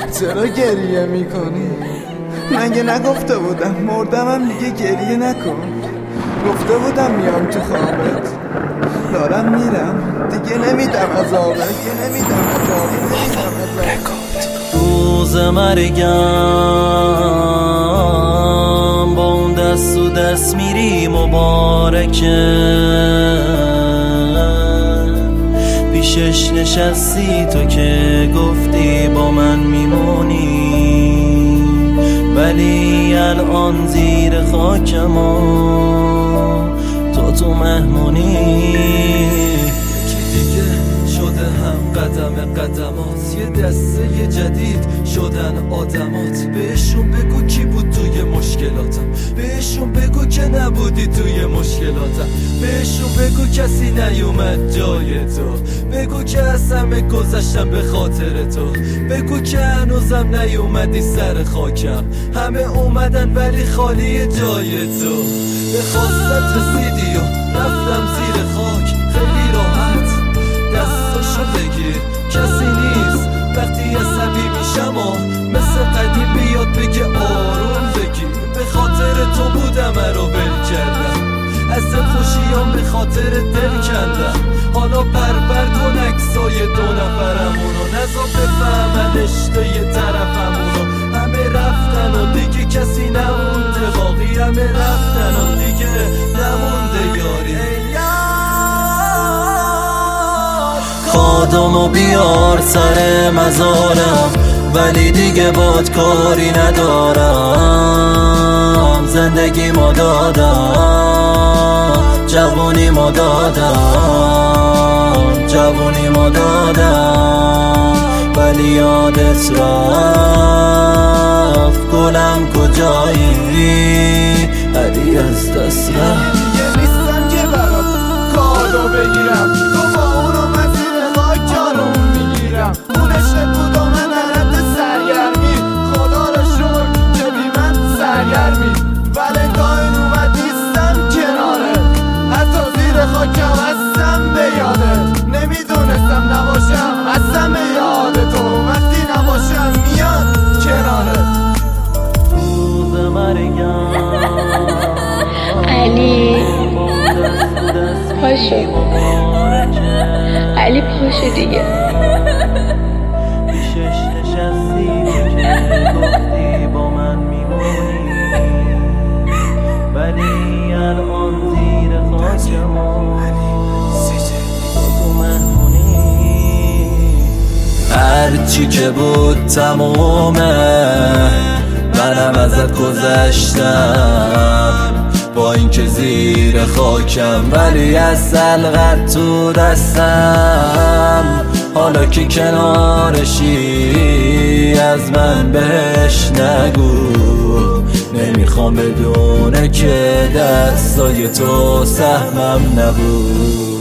چرا گریه میکنی؟ مگه نگفته بودم مردمم دیگه گریه نکن؟ گفته بودم میام تو خوابت. دارم میرم دیگه نمیدم عذابت. روز مرگم با اون دست و دست میری مبارکه. پیشش نشستی تو که گفتی با من میمونی، ولی الان زیر خاکم و تو مهمونی. کی دیگه شده هم قدم قدمات، یه دسته جدید شدن آدمات. بهشون بگو کی بود توی مشکلاتم، بهشون بگو که نبودی توی مشکلاتم. بهشون بگو کسی نیومد جای تو، بگو که از همه گذشتم به خاطر تو. بگو که هنوزم نیومدی سر خاکم، همه اومدن ولی خالی جای تو. به خواستت رسیدی و رفتم زیر خاک خیلی راحت. دستاشو بگیر کسی نیست وقتی عصبی میشم و مثل قدیم بیاد بگه آروم بگیر. به خاطر تو بودم رو ول کردم، از خوشیام به خاطر دل کندم. حالا بربر کن عکسای دو نفرمونو، نزا بفهمن اشته طرفمونو. همه رفتن و دیگه کسی نمونده باقی، همه رفتن و دیگه نمونده یاری. خادمو بیار سر مزارم، ولی دیگه باد کاری ندارم. زندگی ما دادم، جوونی ما دادم، جوونی ما دادم، ولی یادت رفت گلم کجایی؟ علی از دست رفت. دیگه نیستم که برات کارو بگیرم، تو با اونو مسیر خاک جارم میگیرم. اون عشقت بود و من حالت سرگرمی، خدا رو شکر که بی من سرگرمی. ولنتاین اومد نیستم کناره، حتی زیر خاکم هستم به یاده. نمیدونستم نباشم هستم به یاد تو، وقتی نباشم میاد کناره. روز مرگم علی پاشو، علی پاشو دیگه. پیشش نشستی که گفتی با من میمونی، ولی الان زیر خاکم و تو مهمونی. هرچی که بود تمومه، منم ازت گذشتم با اینکه زیر خاکم، ولی از سلغت تو دستم. حالا که کنارشی از من بهش نگو، نمیخوام بدونه که دستای تو سهمم نبود.